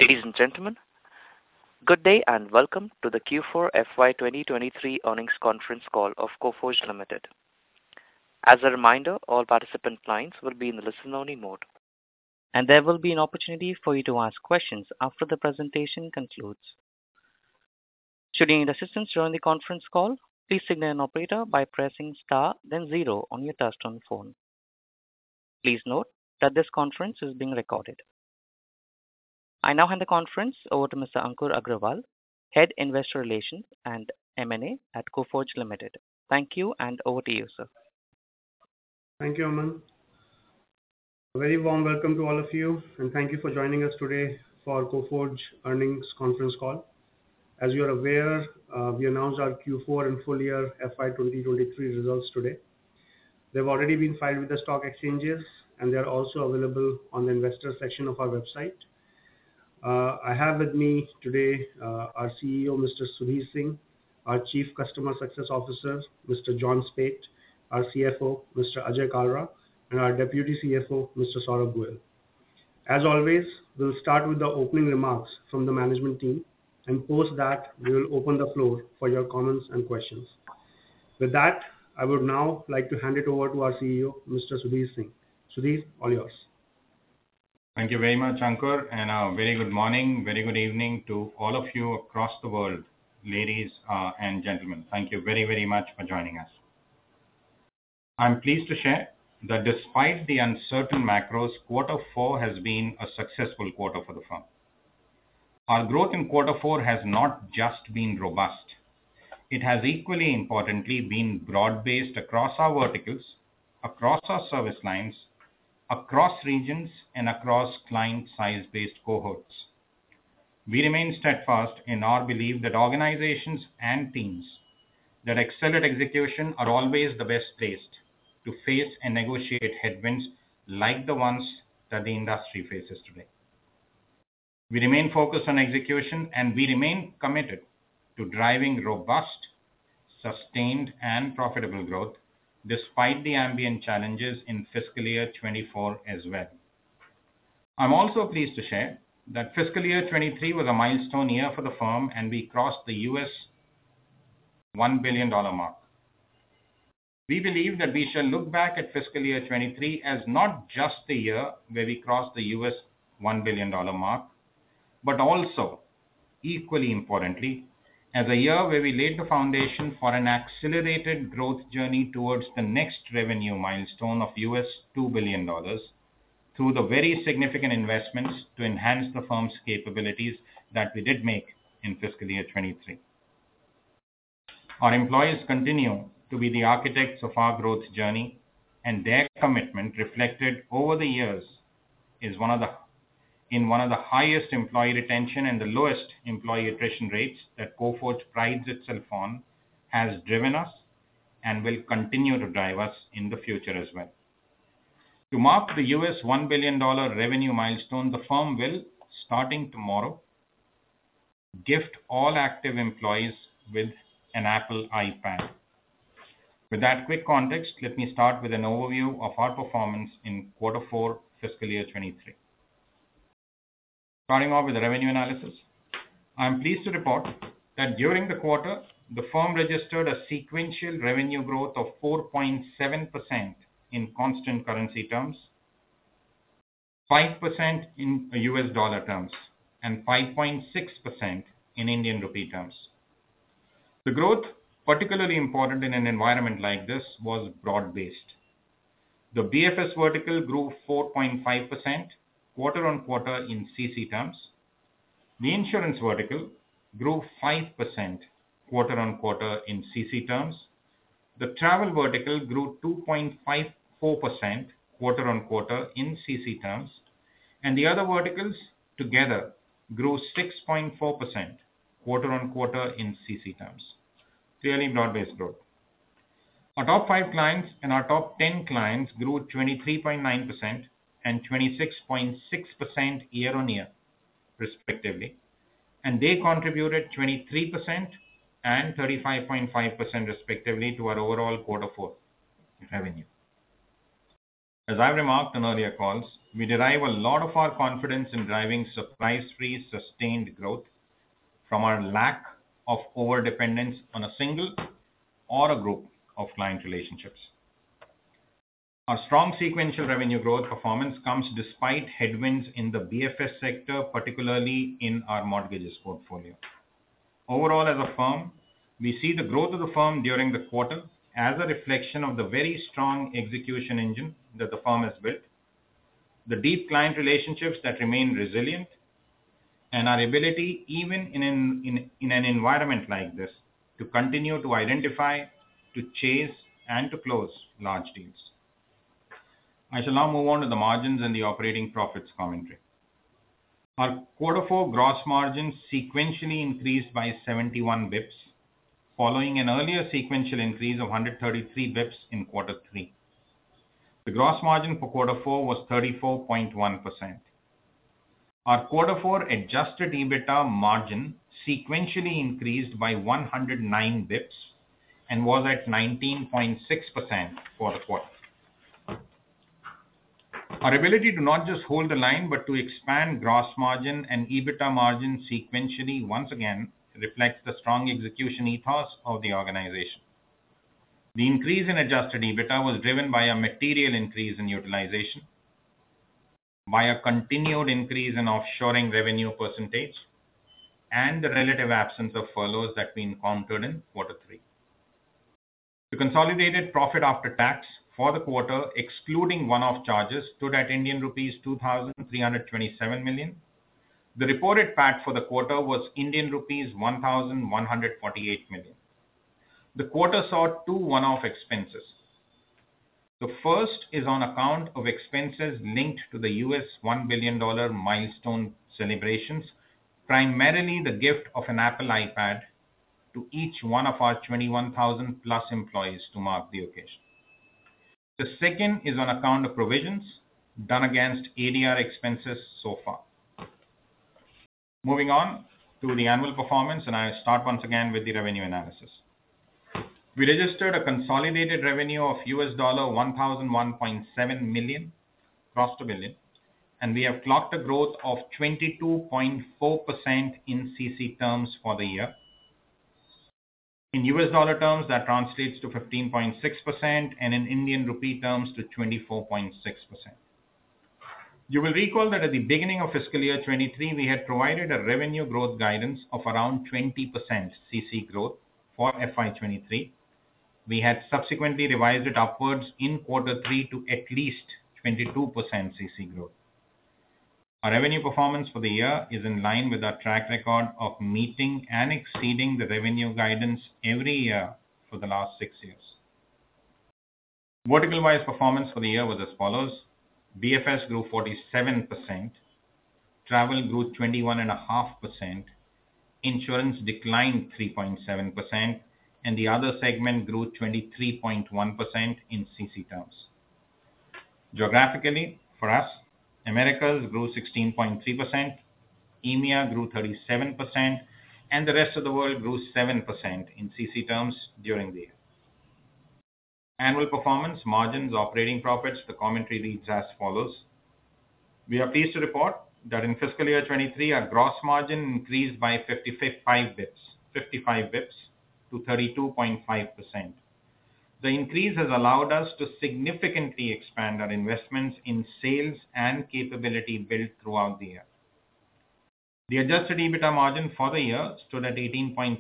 Ladies and gentlemen, good day and welcome to the Q4 FY 2023 earnings conference call of Coforge Limited. As a reminder, all participant lines will be in the listen-only mode, and there will be an opportunity for you to ask questions after the presentation concludes. Should you need assistance during the conference call, please signal an operator by pressing star then zero on your touchtone phone. Please note that this conference is being recorded. I now hand the conference over to Mr. Ankur Agrawal, Head Investor Relations and M&A at Coforge Limited. Thank you, and over to you, sir. Thank you, Aman. A very warm welcome to all of you, and thank you for joining us today for Coforge earnings conference call. As you are aware, we announced our Q4 and full year FY 2023 results today. They've already been filed with the stock exchanges, and they are also available on the investor section of our website. I have with me today our CEO, Mr. Sudhir Singh, our Chief Customer Success Officer, Mr. John Speight, our CFO, Mr. Ajay Kalra, and our Deputy CFO, Mr. Saurabh Goel. As always, we'll start with the opening remarks from the management team, and post that, we will open the floor for your comments and questions. With that, I would now like to hand it over to our CEO, Mr. Sudhir Singh. Sudhir, all yours. Thank you very much, Ankur, and a very good morning, very good evening to all of you across the world, ladies and gentlemen. Thank you very, very much for joining us. I'm pleased to share that despite the uncertain macros, quarter four has been a successful quarter for the firm. Our growth in quarter four has not just been robust. It has equally importantly been broad-based across our verticals, across our service lines, across regions, and across client size-based cohorts. We remain steadfast in our belief that organizations and teams that excel at execution are always the best placed to face and negotiate headwinds like the ones that the industry faces today. We remain focused on execution, and we remain committed to driving robust, sustained, and profitable growth despite the ambient challenges in fiscal year 24 as well. I'm also pleased to share that fiscal year 23 was a milestone year for the firm, and we crossed the US $1 billion mark. We believe that we shall look back at fiscal year 23 as not just the year where we crossed the US $1 billion mark, but also, equally importantly, as a year where we laid the foundation for an accelerated growth journey towards the next revenue milestone of US $2 billion through the very significant investments to enhance the firm's capabilities that we did make in fiscal year 23. Our employees continue to be the architects of our growth journey, and their commitment reflected over the years is one of the highest employee retention and the lowest employee attrition rates that Coforge prides itself on, has driven us and will continue to drive us in the future as well. To mark the US $1 billion revenue milestone, the firm will, starting tomorrow, gift all active employees with an Apple iPad. With that quick context, let me start with an overview of our performance in quarter four, fiscal year 23. Starting off with the revenue analysis, I am pleased to report that during the quarter, the firm registered a sequential revenue growth of 4.7% in constant currency terms, 5% in US dollar terms, and 5.6% in Indian rupee terms. The growth, particularly important in an environment like this, was broad-based. The BFS vertical grew 4.5% quarter-on-quarter in CC terms. The insurance vertical grew 5% quarter-on-quarter in CC terms. The travel vertical grew 2.54% quarter-on-quarter in CC terms, and the other verticals together grew 6.4% quarter-on-quarter in CC terms. Clearly broad-based growth. Our top 5 clients and our top 10 clients grew 23.9% and 26.6% year-on-year, respectively, and they contributed 23% and 35.5% respectively to our overall quarter four revenue. As I've remarked on earlier calls, we derive a lot of our confidence in driving surprise-free sustained growth from our lack of overdependence on a single or a group of client relationships. Our strong sequential revenue growth performance comes despite headwinds in the BFS sector, particularly in our mortgages portfolio. Overall, as a firm, we see the growth of the firm during the quarter as a reflection of the very strong execution engine that the firm has built, the deep client relationships that remain resilient, and our ability, even in an environment like this, to continue to identify, to chase, and to close large deals. I shall now move on to the margins and the operating profits commentary. Our quarter four gross margin sequentially increased by 71 bips, following an earlier sequential increase of 133 bips in quarter three. The gross margin for quarter four was 34.1%. Our quarter four adjusted EBITDA margin sequentially increased by 109 bips and was at 19.6% for the quarter. Our ability to not just hold the line but to expand gross margin and EBITDA margin sequentially once again reflects the strong execution ethos of the organization. The increase in adjusted EBITDA was driven by a material increase in utilization, by a continued increase in offshoring revenue percentage, and the relative absence of furloughs that we encountered in quarter three. The consolidated profit after tax for the quarter, excluding one-off charges, stood at Indian rupees 2,327 million. The reported PAT for the quarter was Indian rupees 1,148 million. The quarter saw two one-off expenses. The first is on account of expenses linked to the US $1 billion milestone celebrations, primarily the gift of an Apple iPad to each one of our 21,000 plus employees to mark the occasion. The second is on account of provisions done against ADR expenses so far. Moving on to the annual performance, and I start once again with the revenue analysis. We registered a consolidated revenue of US $1,001.7 million, crossed a billion, and we have clocked a growth of 22.4% in CC terms for the year. In US dollar terms, that translates to 15.6%, and in Indian rupee terms to 24.6%. You will recall that at the beginning of fiscal year 23, we had provided a revenue growth guidance of around 20% CC growth for FY23. We had subsequently revised it upwards in quarter three to at least 22% CC growth. Our revenue performance for the year is in line with our track record of meeting and exceeding the revenue guidance every year for the last 6 years. Vertical-wise performance for the year was as follows. BFS grew 47%, travel grew 21.5%, insurance declined 3.7%, and the other segment grew 23.1% in CC terms. Geographically, for us, Americas grew 16.3%, EMEA grew 37%, and the rest of the world grew 7% in CC terms during the year. Annual performance, margins, operating profits, the commentary reads as follows. We are pleased to report that in fiscal year 23, our gross margin increased by 55 bips to 32.5%. The increase has allowed us to significantly expand our investments in sales and capability built throughout the year. The adjusted EBITDA margin for the year stood at 18.3%.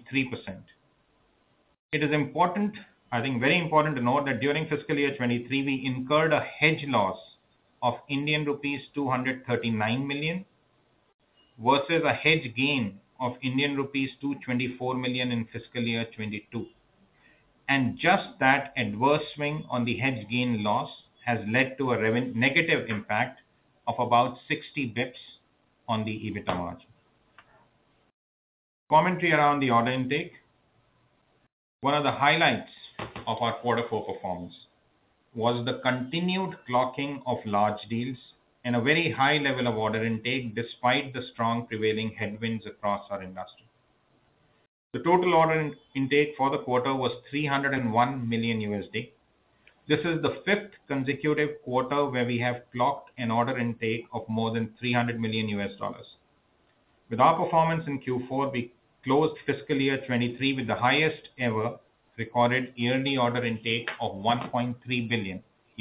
It is important, I think very important to note that during fiscal year 23, we incurred a hedge loss of Indian rupees 239 million versus a hedge gain of Indian rupees 224 million in fiscal year 22. And just that adverse swing on the hedge gain loss has led to a negative impact of about 60 bips on the EBITDA margin. Commentary around the order intake. One of the highlights of our quarter four performance was the continued clocking of large deals and a very high level of order intake despite the strong prevailing headwinds across our industry. The total order intake for the quarter was $301 million USD, This is the fifth consecutive quarter where we have clocked an order intake of more than $300 million. With our performance in Q4, we closed fiscal year 23 with the highest ever recorded yearly order intake of $1.3 billion.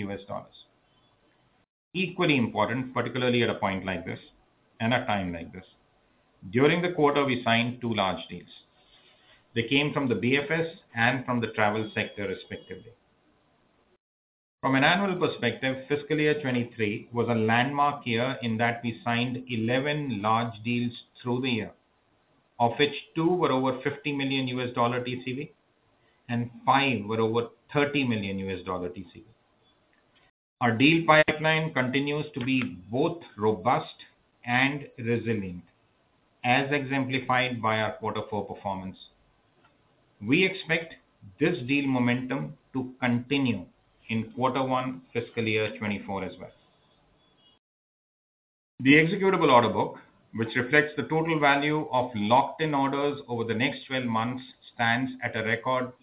Equally important, particularly at a point like this and a time like this, during the quarter we signed two large deals. They came from the BFS and from the travel sector respectively. From an annual perspective, fiscal year 23 was a landmark year in that we signed 11 large deals through the year, of which 2 were over $50 million TCV and 5 were over $30 million TCV. Our deal pipeline continues to be both robust and resilient, as exemplified by our quarter 4 performance. We expect this deal momentum to continue in quarter 1 fiscal year 24 as well. The executable order book, which reflects the total value of locked-in orders over the next 12 months, stands at a record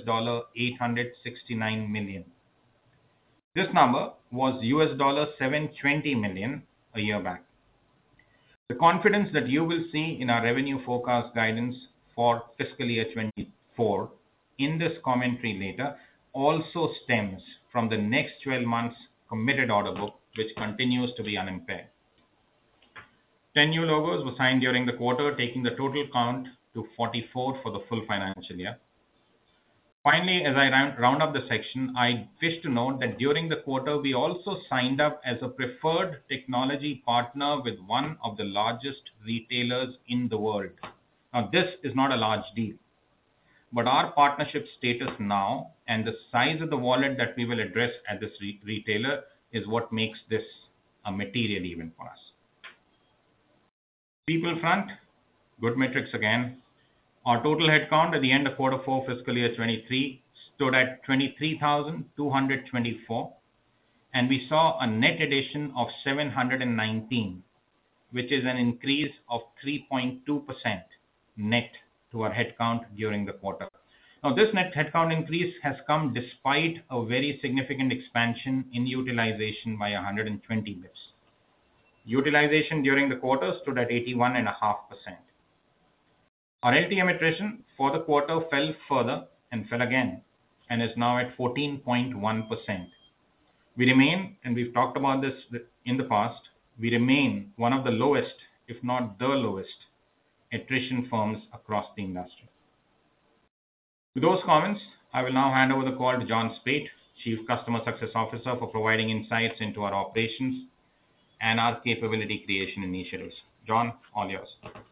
$869 million. This number was $720 million a year back. The confidence that you will see in our revenue forecast guidance for fiscal year 24 in this commentary later also stems from the next 12 months committed order book, which continues to be unimpaired. 10 new logos were signed during the quarter, taking the total count to 44 for the full financial year. Finally, as I round up the section, I wish to note that during the quarter, we also signed up as a preferred technology partner with one of the largest retailers in the world. Now, this is not a large deal, but our partnership status now and the size of the wallet that we will address at this retailer is what makes this a material event for us. People front, good metrics again. Our total headcount at the end of quarter 4 fiscal year 23 stood at 23,224, and we saw a net addition of 719, which is an increase of 3.2% net to our headcount during the quarter. Now, this net headcount increase has come despite a very significant expansion in utilization by 120 bits. Utilization during the quarter stood at 81.5%. Our LTM attrition for the quarter fell further and fell again and is now at 14.1%. We remain, and we've talked about this in the past, we remain one of the lowest, if not the lowest, attrition firms across the industry. With those comments, I will now hand over the call to John Speight, Chief Customer Success Officer, for providing insights into our operations and our capability creation initiatives. John, all yours.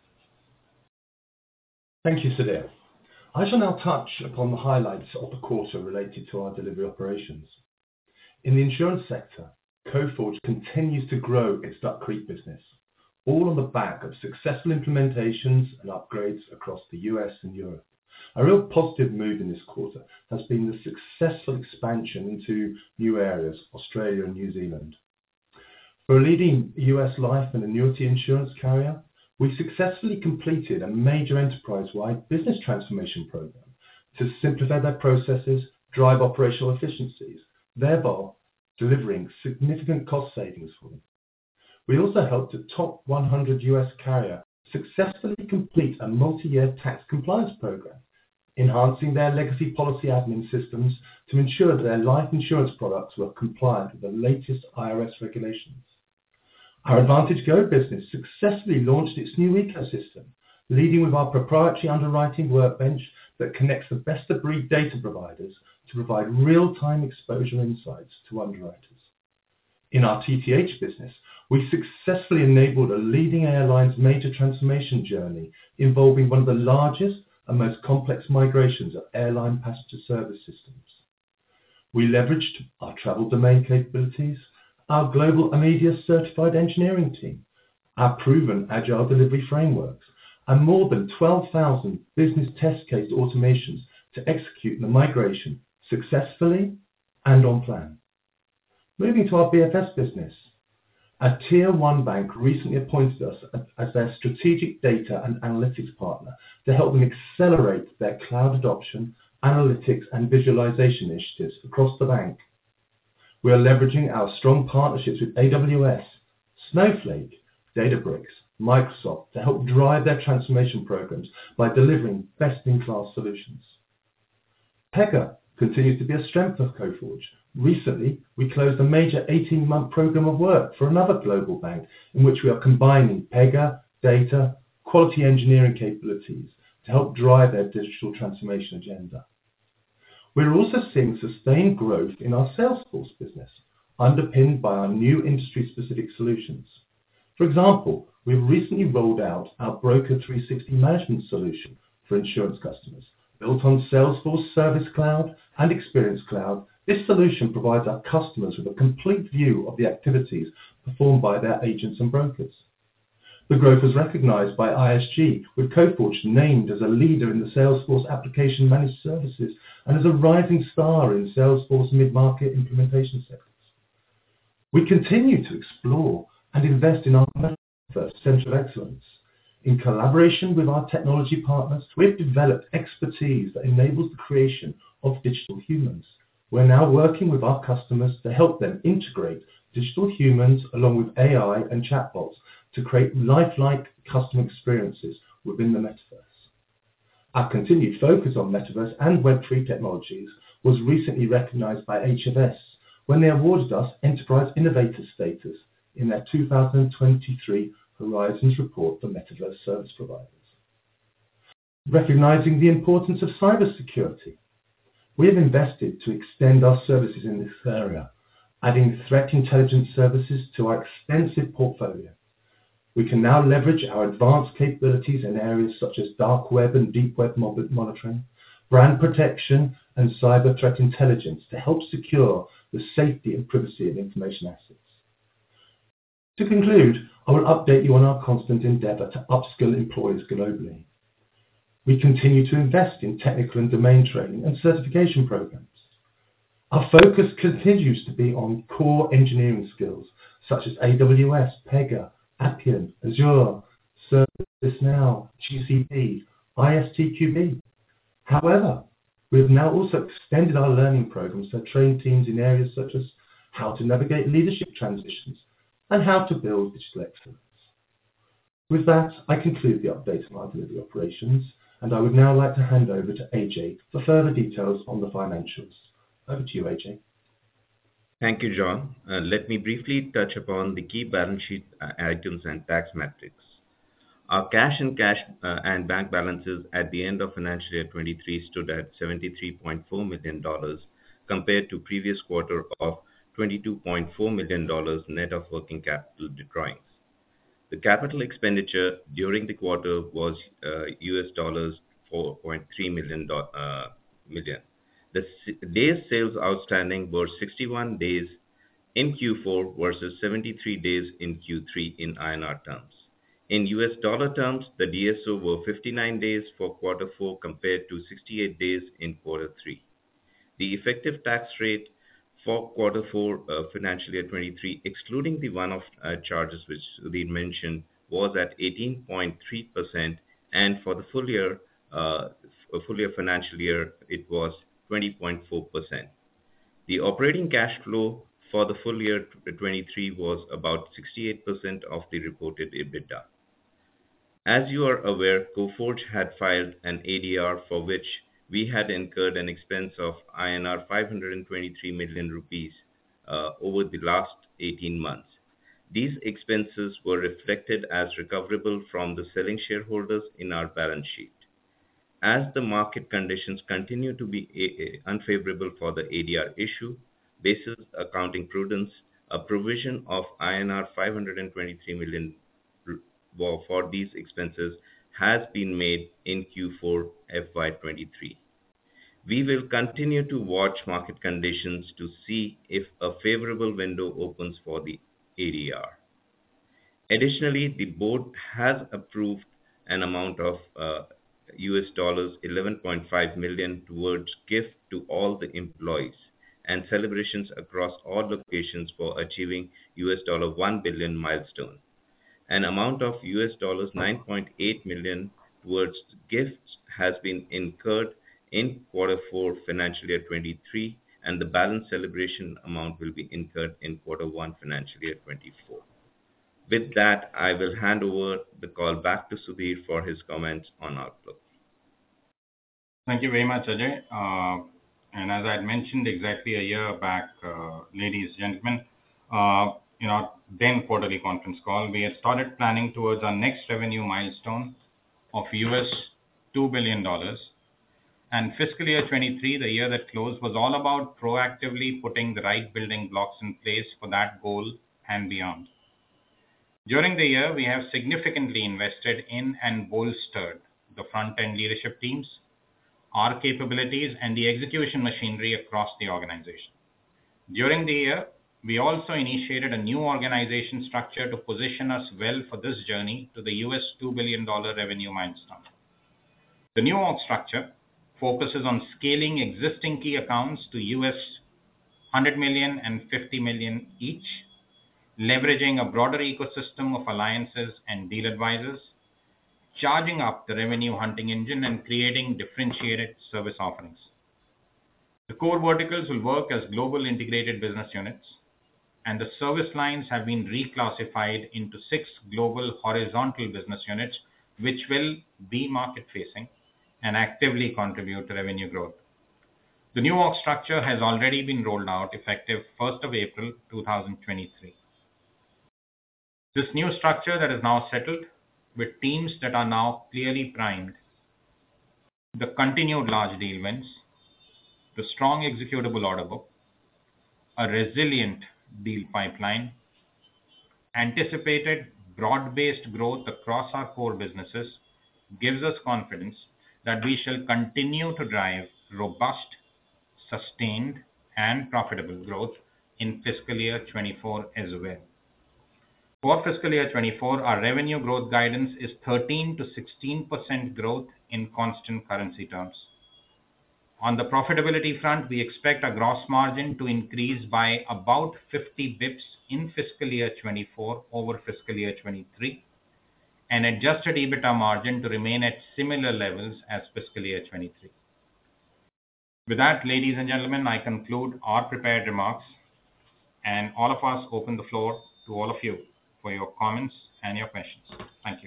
Thank you, Sudhir. I shall now touch upon the highlights of the quarter related to our delivery operations. In the insurance sector, Coforge continues to grow its Duck Creek business, all on the back of successful implementations and upgrades across the US and Europe. A real positive move in this quarter has been the successful expansion into new areas, Australia and New Zealand. For a leading US life and annuity insurance carrier, we successfully completed a major enterprise-wide business transformation program to simplify their processes, drive operational efficiencies, thereby delivering significant cost savings for them. We also helped a top 100 US carrier successfully complete a multi-year tax compliance program, enhancing their legacy policy admin systems to ensure that their life insurance products were compliant with the latest IRS regulations. Our Advantage Go business successfully launched its new ecosystem, leading with our proprietary underwriting workbench that connects the best-of-breed data providers to provide real-time exposure insights to underwriters. In our TTH business, we successfully enabled a leading airline's major transformation journey involving one of the largest and most complex migrations of airline passenger service systems. We leveraged our travel domain capabilities, our global Amadeus certified engineering team, our proven agile delivery frameworks, and more than 12,000 business test case automations to execute the migration successfully and on plan. Moving to our BFS business, a Tier 1 bank recently appointed us as their strategic data and analytics partner to help them accelerate their cloud adoption, analytics, and visualization initiatives across the bank. We are leveraging our strong partnerships with AWS, Snowflake, Databricks, Microsoft to help drive their transformation programs by delivering best-in-class solutions. Pega continues to be a strength of Coforge. Recently, we closed a major 18-month program of work for another global bank in which we are combining Pega, data, quality engineering capabilities to help drive their digital transformation agenda. We're also seeing sustained growth in our Salesforce business, underpinned by our new industry-specific solutions. For example, we've recently rolled out our Broker 360 management solution for insurance customers. Built on Salesforce Service Cloud and Experience Cloud, this solution provides our customers with a complete view of the activities performed by their agents and brokers. The growth was recognized by ISG, with Coforge named as a leader in the Salesforce application managed services and as a rising star in Salesforce mid-market implementation sectors. We continue to explore and invest in our Metaverse Center of Excellence. In collaboration with our technology partners, we've developed expertise that enables the creation of digital humans. We're now working with our customers to help them integrate digital humans along with AI and chatbots to create lifelike customer experiences within the metaverse. Our continued focus on metaverse and Web3 technologies was recently recognized by HFS when they awarded us Enterprise Innovator status in their 2023 Horizons report for metaverse service providers. Recognizing the importance of cybersecurity, we have invested to extend our services in this area, adding threat intelligence services to our extensive portfolio. We can now leverage our advanced capabilities in areas such as dark web and deep web monitoring, brand protection, and cyber threat intelligence to help secure the safety and privacy of information assets. To conclude, I will update you on our constant endeavor to upskill employees globally. We continue to invest in technical and domain training and certification programs. Our focus continues to be on core engineering skills such as AWS, Pega, Appian, Azure, ServiceNow, GCP, ISTQB. However, we have now also extended our learning programs to train teams in areas such as how to navigate leadership transitions and how to build digital excellence. With that, I conclude the update on our delivery operations, and I would now like to hand over to AJ for further details on the financials. Over to you, AJ. Thank you, John. Let me briefly touch upon the key balance sheet items and tax metrics. Our cash and bank balances at the end of financial year 23 stood at $73.4 million compared to previous quarter of $22.4 million net of working capital drawings. The capital expenditure during the quarter was $4.3 million. The days sales outstanding were 61 days in Q4 versus 73 days in Q3 in INR terms. In US dollar terms, the DSO were 59 days for quarter 4 compared to 68 days in quarter 3. The effective tax rate for quarter 4 financial year 23, excluding the one-off charges which Sudhir mentioned, was at 18.3%, and for the full year financial year, it was 20.4%. The operating cash flow for the full year 23 was about 68% of the reported EBITDA. As you are aware, Coforge had filed an ADR for which we had incurred an expense of INR 523 million rupees over the last 18 months. These expenses were reflected as recoverable from the selling shareholders in our balance sheet. As the market conditions continue to be unfavorable for the ADR issue, basis accounting prudence, a provision of INR 523 million for these expenses has been made in Q4 FY23. We will continue to watch market conditions to see if a favorable window opens for the ADR. Additionally, the board has approved an amount of US dollars 11.5 million towards gift to all the employees and celebrations across all locations for achieving US dollar 1 billion milestone. An amount of US dollars 9.8 million towards gifts has been incurred in quarter 4 financial year 23 and the balance celebration amount will be incurred in quarter one financial year 24. With that, I will hand over the call back to Sudhir for his comments on outlook. Thank you very much, Ajay. And as I had mentioned exactly a year back, ladies and gentlemen, in our then quarterly conference call, we had started planning towards our next revenue milestone of $2 billion. And fiscal year 23, the year that closed, was all about proactively putting the right building blocks in place for that goal and beyond. During the year, we have significantly invested in and bolstered the front-end leadership teams, our capabilities, and the execution machinery across the organization. During the year, we also initiated a new organization structure to position us well for this journey to the $2 billion revenue milestone. The new org structure focuses on scaling existing key accounts to $100 million and $50 million each, leveraging a broader ecosystem of alliances and deal advisors, charging up the revenue hunting engine, and creating differentiated service offerings. The core verticals will work as global integrated business units, and the service lines have been reclassified into 6 global horizontal business units, which will be market-facing and actively contribute to revenue growth. The new org structure has already been rolled out effective 1st of April 2023. This new structure that is now settled with teams that are now clearly primed, the continued large deal wins, the strong executable order book, a resilient deal pipeline, anticipated broad-based growth across our core businesses gives us confidence that we shall continue to drive robust, sustained, and profitable growth in fiscal year 24 as well. For fiscal year 24, our revenue growth guidance is 13 to 16% growth in constant currency terms. On the profitability front, we expect our gross margin to increase by about 50 bips in fiscal year 24 over fiscal year 23, and adjusted EBITDA margin to remain at similar levels as fiscal year 23. With that, ladies and gentlemen, I conclude our prepared remarks, and all of us open the floor to all of you for your comments and your questions. Thank you.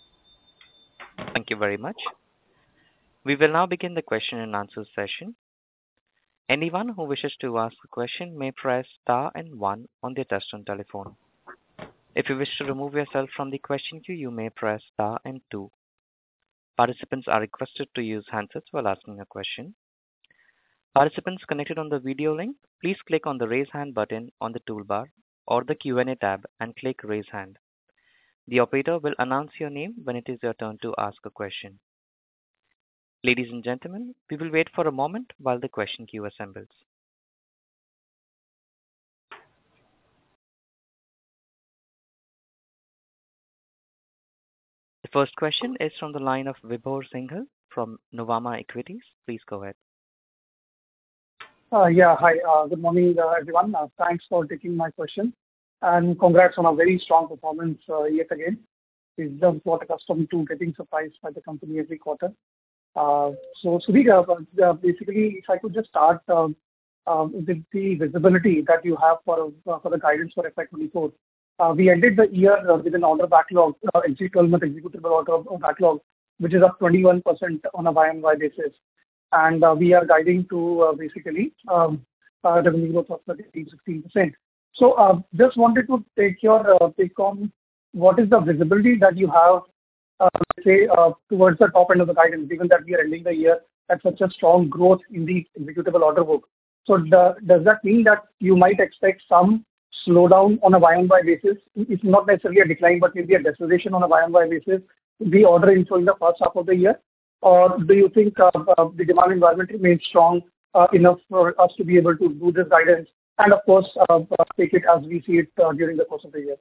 Thank you very much. We will now begin the question and answer session. Anyone who wishes to ask a question may press star and 1 on their touchtone telephone. If you wish to remove yourself from the question queue, you may press star and 2. Participants are requested to use handsets while asking a question. Participants connected on the video link, please click on the raise hand button on the toolbar or the Q&A tab and click raise hand. The operator will announce your name when it is your turn to ask a question. Ladies and gentlemen, we will wait for a moment while the question queue assembles. The first question is from the line of Vibhor Singhal from Nuvama Equities. Please go ahead. Yeah, hi. Good morning, everyone. Thanks for taking my question, and congrats on a very strong performance yet again. We've just got accustomed to getting surprised by the company every quarter. So Sudhir, basically, if I could just start with the visibility that you have for the guidance for FY24. We ended the year with an order backlog, 12-month executable order backlog, which is up 21% on a Y-on-Y basis. And we are guiding to basically revenue growth of 13-16%. So just wanted to take your take on what is the visibility that you have, say, towards the top end of the guidance, given that we are ending the year at such a strong growth in the executable order book. So does that mean that you might expect some slowdown on a Y-on-Y basis? It's not necessarily a decline, but maybe a deceleration on a Y-on-Y basis, the order inflow in the first half of the year? Or do you think the demand environment remains strong enough for us to be able to do this guidance and, of course, take it as we see it during the course of the year?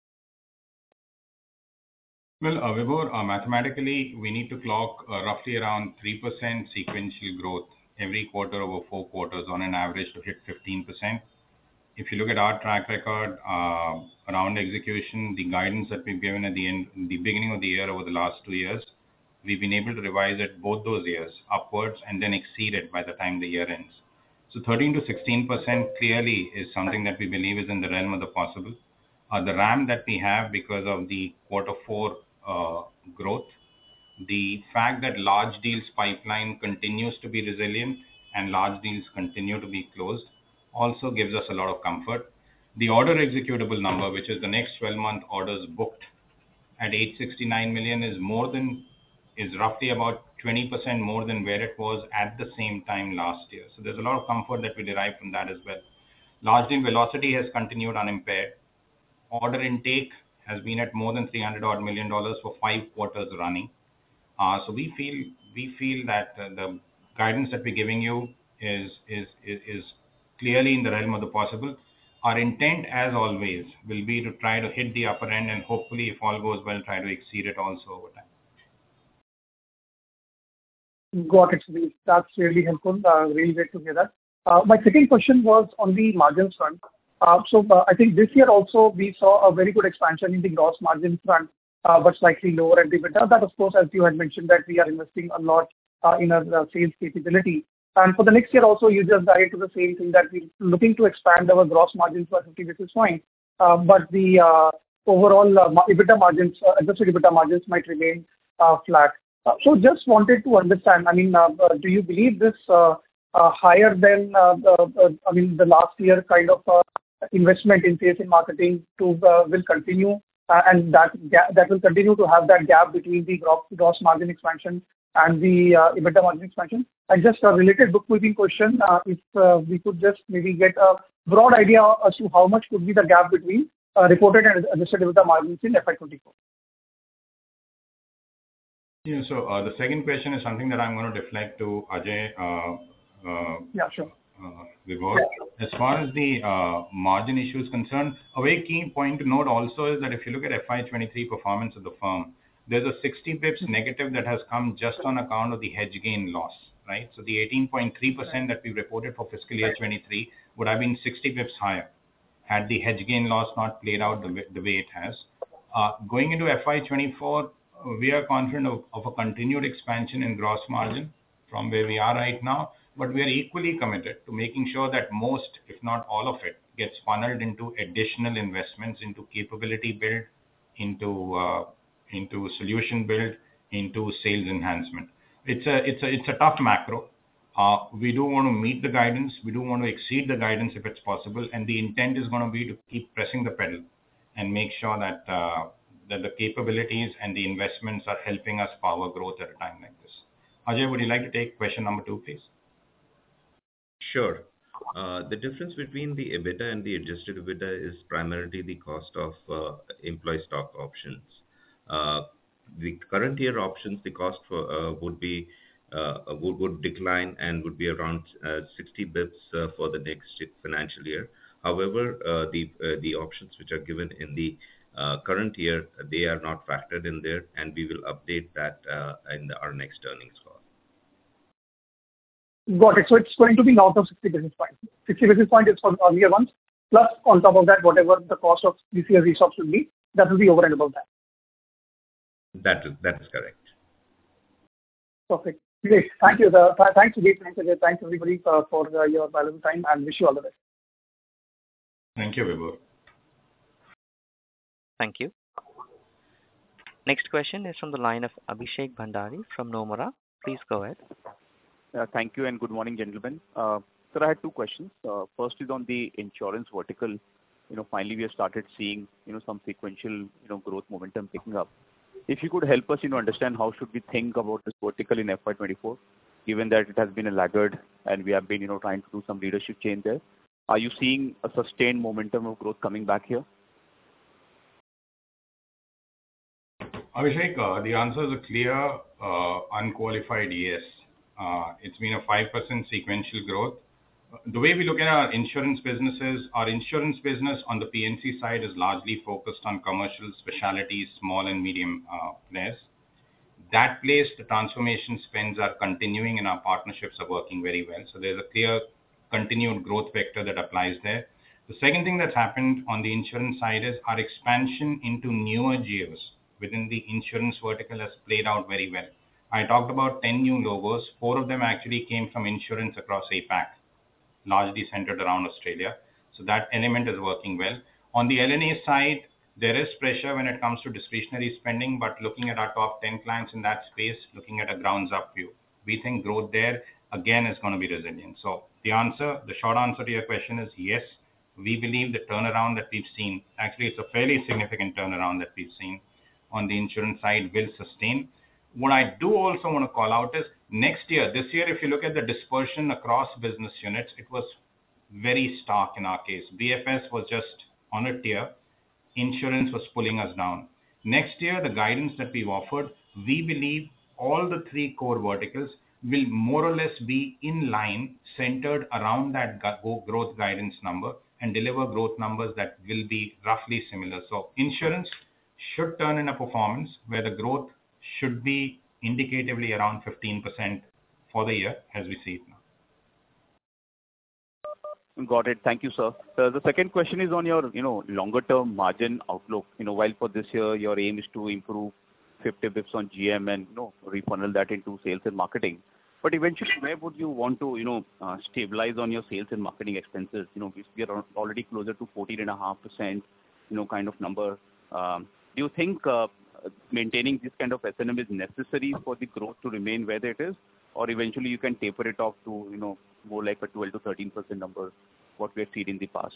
Well, Vibhor, mathematically, we need to clock roughly around 3% sequential growth every quarter over 4 quarters on an average to hit 15%. If you look at our track record around execution, the guidance that we've given at the beginning of the year over the last 2 years, we've been able to revise it both those years upwards and then exceed it by the time the year ends. So 13 to 16% clearly is something that we believe is in the realm of the possible. The RAM that we have because of the quarter four growth, the fact that large deals pipeline continues to be resilient and large deals continue to be closed also gives us a lot of comfort. The order executable number, which is the next 12-month orders booked at 869 million, is roughly about 20% more than where it was at the same time last year. So there's a lot of comfort that we derive from that as well. Large deal velocity has continued unimpaired. Order intake has been at more than $300 million for 5 quarters running. So we feel that the guidance that we're giving you is clearly in the realm of the possible. Our intent, as always, will be to try to hit the upper end and hopefully, if all goes well, try to exceed it also over time. Got it, Sudhir. That's really helpful. Really great to hear that. My second question was on the margins front. I think this year also we saw a very good expansion in the gross margin front, but slightly lower at the EBITDA. That, of course, as you had mentioned, that we are investing a lot in our sales capability. And for the next year also, you just guided to the same thing, that we're looking to expand our gross margins by 50 basis points. But the overall EBITDA margins, adjusted EBITDA margins might remain flat. So just wanted to understand, I mean, do you believe this higher than, the last year kind of investment in sales and marketing will continue, and that will continue to have that gap between the gross margin expansion and the EBITDA margin expansion? And just a related bookkeeping question, if we could just maybe get a broad idea as to how much could be the gap between reported and adjusted EBITDA margins in FY24. Yeah, so the second question is something that I'm going to deflect to Ajay. Yeah, sure. Vibhor. As far as the margin issue is concerned, a very key point to note also is that if you look at FY23 performance of the firm, there's a 60 bips negative that has come just on account of the hedge gain loss, right? So the 18.3% that we reported for fiscal year 23 would have been 60 bips higher had the hedge gain loss not played out the way it has. Going into FY24, we are confident of a continued expansion in gross margin from where we are right now, but we are equally committed to making sure that most, if not all of it, gets funneled into additional investments, into capability build, into solution build, into sales enhancement. It's a tough macro. We do want to meet the guidance. We do want to exceed the guidance if it's possible, and the intent is going to be to keep pressing the pedal and make sure that the capabilities and the investments are helping us power growth at a time like this. Ajay, would you like to take question number 2, please? Sure. The difference between the EBITDA and the adjusted EBITDA is primarily the cost of employee stock options. The current year options, the cost for would decline and would be around 60 bips for the next financial year. However, the options which are given in the current year, they are not factored in there, and we will update that in our next earnings call. Got it. So it's going to be north of 60 basis points. 60 basis points is for earlier ones, plus on top of that, whatever the cost of this year's ESOPs will be, that will be over and above that. That is correct. Perfect. Great. Thank you. Thanks, Sudhir. Thanks, Ajay. Thanks, everybody, for your valuable time, and wish you all the best. Thank you, Vibhor. Thank you. Next question is from the line of Abhishek Bhandari from Nomura. Please go ahead. Thank you and good morning, gentlemen. Sir, I had 2 questions. First is on the insurance vertical. Finally, we have started seeing, some sequential, growth momentum picking up. If you could help us, understand how should we think about this vertical in FY24, given that it has been a laggard and we have been, trying to do some leadership change there. Are you seeing a sustained momentum of growth coming back here? Abhishek, the answer is a clear, unqualified yes. It's been a 5% sequential growth. The way we look at our insurance businesses, our insurance business on the PNC side is largely focused on commercial specialties, small and medium players. That place, the transformation spends are continuing and our partnerships are working very well. So there's a clear continued growth vector that applies there. The second thing that's happened on the insurance side is our expansion into newer geos within the insurance vertical has played out very well. I talked about 10 new logos. 4 of them actually came from insurance across APAC. largely centered around Australia. So that element is working well. On the L&A side, there is pressure when it comes to discretionary spending, but looking at our top 10 clients in that space, looking at a grounds up view, we think growth there again is going to be resilient. So the short answer to your question is yes, we believe the turnaround that we've seen, actually it's a fairly significant turnaround that we've seen on the insurance side, will sustain. What I do also want to call out is next year, this year, if you look at the dispersion across business units, it was very stark in our case. BFS was just on a tier. Insurance was pulling us down. Next year, the guidance that we've offered, we believe all the three core verticals will more or less be in line, centered around that growth guidance number and deliver growth numbers that will be roughly similar. So insurance should turn in a performance where the growth should be indicatively around 15% for the year as we see it now. Got it. Thank you, sir. The second question is on your, longer term margin outlook. While for this year, your aim is to improve 50 bips on GM and, refunnel that into sales and marketing. But eventually, where would you want to, stabilize on your sales and marketing expenses? We are already closer to 14.5%, kind of number. Do you think maintaining this kind of S&M is necessary for the growth to remain where it is? Or eventually you can taper it off to, more like a 12 to 13% number, what we have seen in the past?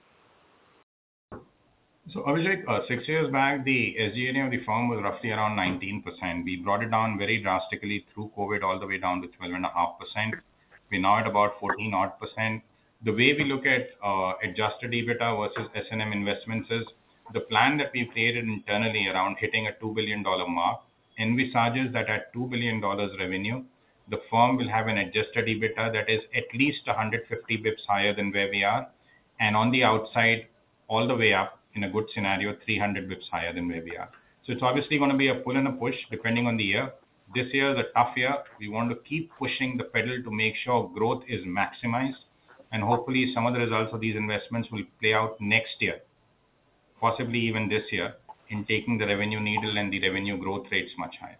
So Abhishek, 6 years back, the SG&A of the firm was roughly around 19%. We brought it down very drastically through COVID all the way down to 12.5%. We're now at about 14 odd percent. The way we look at adjusted EBITDA versus S&M investments is the plan that we've created internally around hitting a $2 billion mark envisages that at $2 billion revenue, the firm will have an adjusted EBITDA that is at least 150 bips higher than where we are. And on the outside, all the way up, in a good scenario, 300 bips higher than where we are. So it's obviously going to be a pull and a push depending on the year. This year is a tough year. We want to keep pushing the pedal to make sure growth is maximized. And hopefully some of the results of these investments will play out next year, possibly even this year, in taking the revenue needle and the revenue growth rates much higher.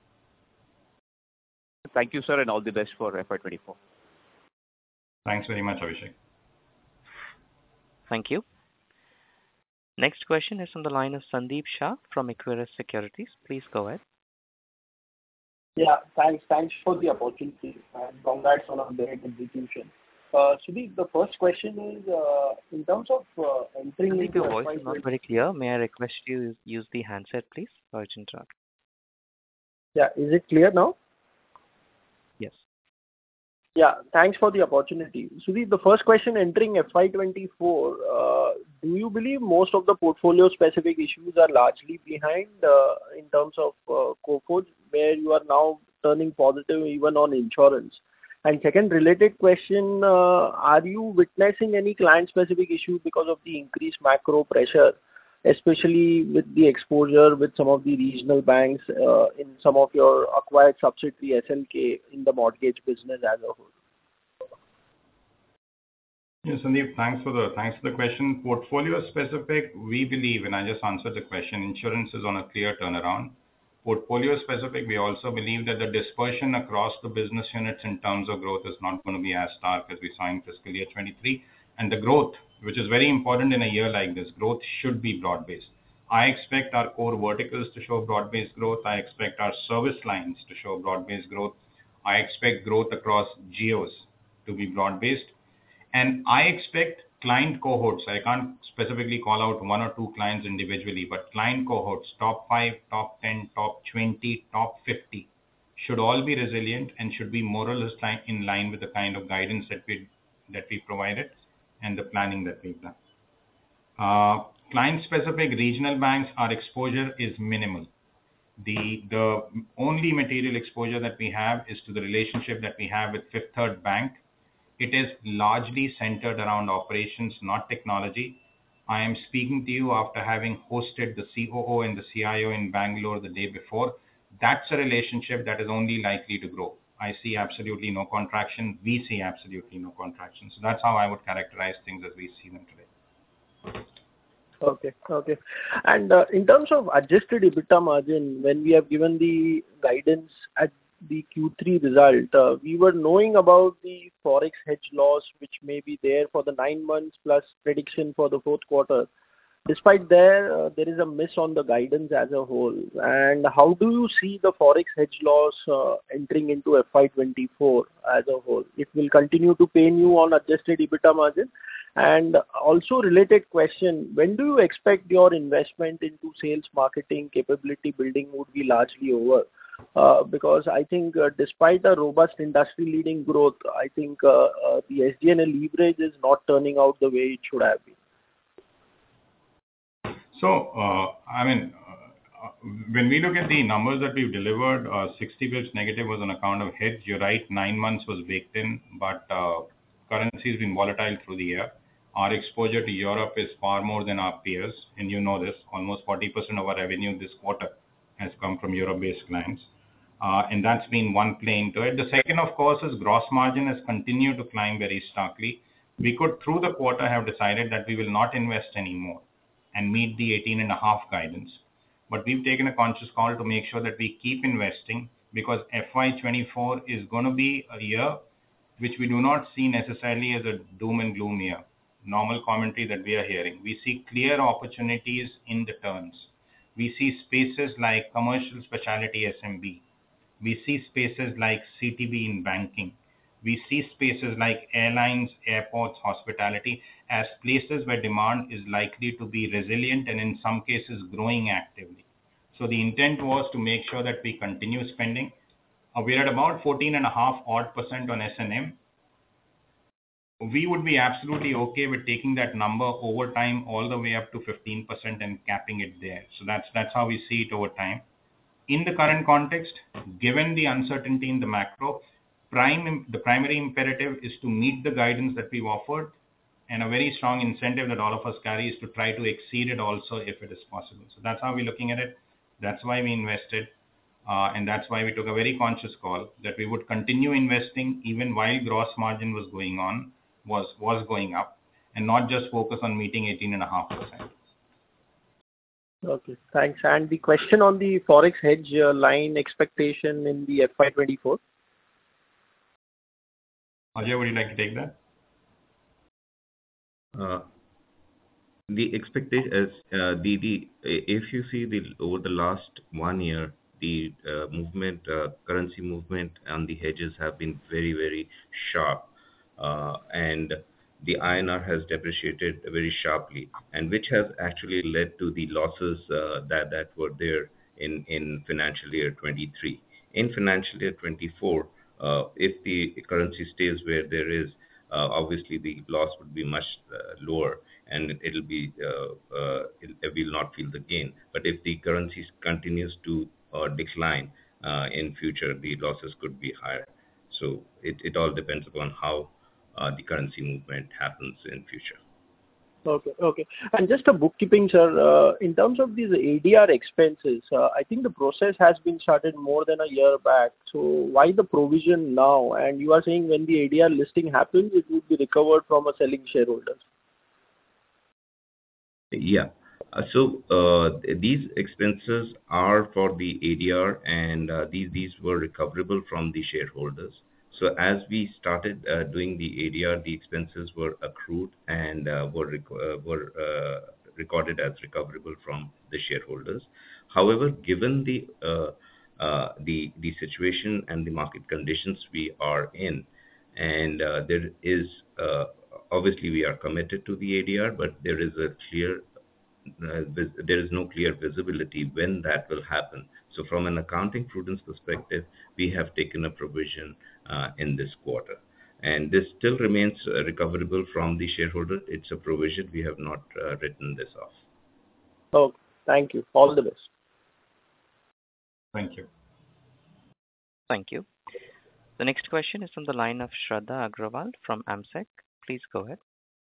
Thank you, sir, and all the best for FY24. Thanks very much, Abhishek. Thank you. Next question is on the line of Sandeep Shah from Equirus Securities. Please go ahead. Yeah, thanks for the opportunity and congrats on a great execution. Sudhir, the first question is in terms of entering Sandeep, into your voice is not very clear. May I request you use the handset, please? Sorry to interrupt. Yeah, is it clear now? Yes. Yeah, thanks for the opportunity. Sudhir, the first question, entering FY24, do you believe most of the portfolio-specific issues are largely behind in terms of Coforge, where you are now turning positive even on insurance? And second related question, are you witnessing any client-specific issues because of the increased macro pressure, especially with the exposure with some of the regional banks in some of your acquired subsidiary SLK in the mortgage business as a whole? Yes, Sandeep, thanks for the question. Portfolio specific, we believe, and I just answered the question, insurance is on a clear turnaround. Portfolio specific, we also believe that the dispersion across the business units in terms of growth is not going to be as stark as we saw in fiscal year 23. And the growth, which is very important in a year like this, growth should be broad-based. I expect our core verticals to show broad-based growth. I expect our service lines to show broad-based growth. I expect growth across geos to be broad-based. And I expect client cohorts, I can't specifically call out one or two clients individually, but client cohorts, top 5, top 10, top 20, top 50, should all be resilient and should be more or less in line with the kind of guidance that we provided and the planning that we've done. Client-specific regional banks, our exposure is minimal. The only material exposure that we have is to the relationship that we have with Fifth Third Bank. It is largely centered around operations, not technology. I am speaking to you after having hosted the COO and the CIO in Bangalore the day before. That's a relationship that is only likely to grow. I see absolutely no contraction. We see absolutely no contraction. So that's how I would characterize things as we see them today. Okay. And in terms of adjusted EBITDA margin, when we have given the guidance at the Q3 result, we were knowing about the forex hedge loss, which may be there for the 9 months plus prediction for the fourth quarter. Despite there is a miss on the guidance as a whole. And how do you see the forex hedge loss entering into FY24 as a whole? It will continue to pain you on adjusted EBITDA margin? And also related question, when do you expect your investment into sales marketing capability building would be largely over? Because I think despite a robust industry leading growth, I think the SG&A leverage is not turning out the way it should have been. So, when we look at the numbers that we've delivered, 60 bits negative was on account of hedge. You're right, 9 months was baked in, but currency has been volatile through the year. Our exposure to Europe is far more than our peers, and you know this, almost 40% of our revenue this quarter has come from Europe-based clients. And that's been one play into it. The second, of course, is gross margin has continued to climb very starkly. We could, through the quarter, have decided that we will not invest anymore and meet the 18.5 guidance. But we've taken a conscious call to make sure that we keep investing, because FY24 is going to be a year which we do not see necessarily as a doom and gloom year. Normal commentary that we are hearing. We see clear opportunities in the turns. We see spaces like commercial specialty SMB. We see spaces like CTB in banking. We see spaces like airlines, airports, hospitality as places where demand is likely to be resilient and in some cases growing actively. So the intent was to make sure that we continue spending. We're at about 14.5% on S&M. We would be absolutely okay with taking that number over time all the way up to 15% and capping it there. So that's how we see it over time. In the current context, given the uncertainty in the macro, the primary imperative is to meet the guidance that we've offered, and a very strong incentive that all of us carry is to try to exceed it also if it is possible. So that's how we're looking at it. That's why we invested, and that's why we took a very conscious call that we would continue investing even while gross margin was going up, and not just focus on meeting 18.5%. Okay, thanks. And the question on the forex hedge line expectation in the FY24? Ajay, would you like to take that? The expectation is if you see over the last 1 year, the currency movement and the hedges have been very, very sharp, and the INR has depreciated very sharply, and which has actually led to the losses that were there in financial year 23. In financial year 24, if the currency stays where there is, obviously the loss would be much lower, and it'll be we'll not feel the gain. But if the currency continues to decline in future, the losses could be higher. So it all depends upon how the currency movement happens in future. Okay. And just a bookkeeping, sir. In terms of these ADR expenses, I think the process has been started more than a year back. So why the provision now? And you are saying when the ADR listing happens, it would be recovered from a selling shareholders. Yeah. So these expenses are for the ADR, and these were recoverable from the shareholders. So as we started doing the ADR, the expenses were accrued and were recorded as recoverable from the shareholders. However, given the situation and the market conditions we are in, and there is obviously we are committed to the ADR, but there is no clear visibility when that will happen. So from an accounting prudence perspective, we have taken a provision in this quarter, and this still remains recoverable from the shareholder. It's a provision. We have not written this off. Oh, thank you. All the best. Thank you. Thank you. The next question is from the line of Shraddha Agrawal from AMSEC. Please go ahead.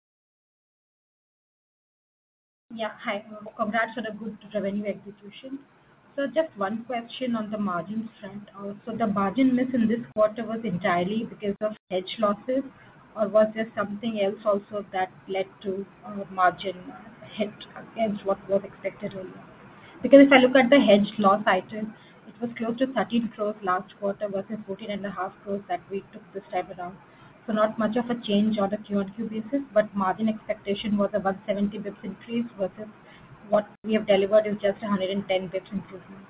Yeah, hi. Congrats on a good revenue execution. So just one question on the margin front. So the margin miss in this quarter was entirely because of hedge losses, or was there something else also that led to margin hit against what was expected earlier? Because if I look at the hedge loss item, it it was close to 13 crores last quarter versus 14.5 crores that we took this time around. So not much of a change on a Q-on-Q basis, but margin expectation was a 170 bips increase versus what we have delivered is just 110 bips improvement.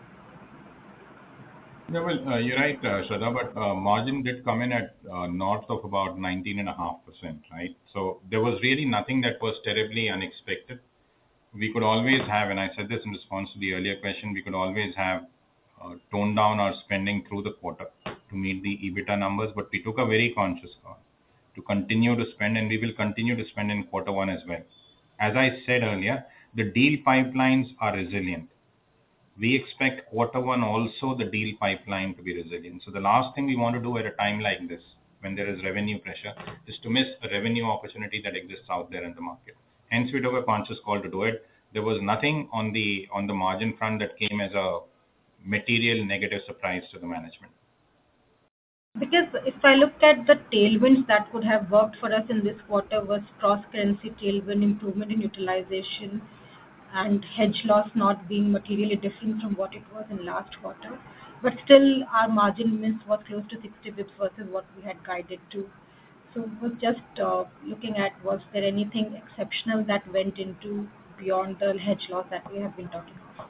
Yeah, well, you're right, Shraddha, but margin did come in at north of about 19.5%, right? So there was really nothing that was terribly unexpected. We could always have, and I said this in response to the earlier question, we could always have toned down our spending through the quarter to meet the EBITDA numbers, but we took a very conscious call to continue to spend, and we will continue to spend in quarter one as well. As I said earlier, the deal pipelines are resilient. We expect quarter one also the deal pipeline to be resilient. So the last thing we want to do at a time like this, when there is revenue pressure, is to miss a revenue opportunity that exists out there in the market. Hence, we took a conscious call to do it. There was nothing on the margin front that came as a material negative surprise to the management. Because if I look at the tailwinds that would have worked for us in this quarter was cross-currency tailwind, improvement in utilization, and hedge loss not being materially different from what it was in last quarter. But still, our margin miss was close to 60 bips versus what we had guided to. So was just looking at was there anything exceptional that went into beyond the hedge loss that we have been talking about?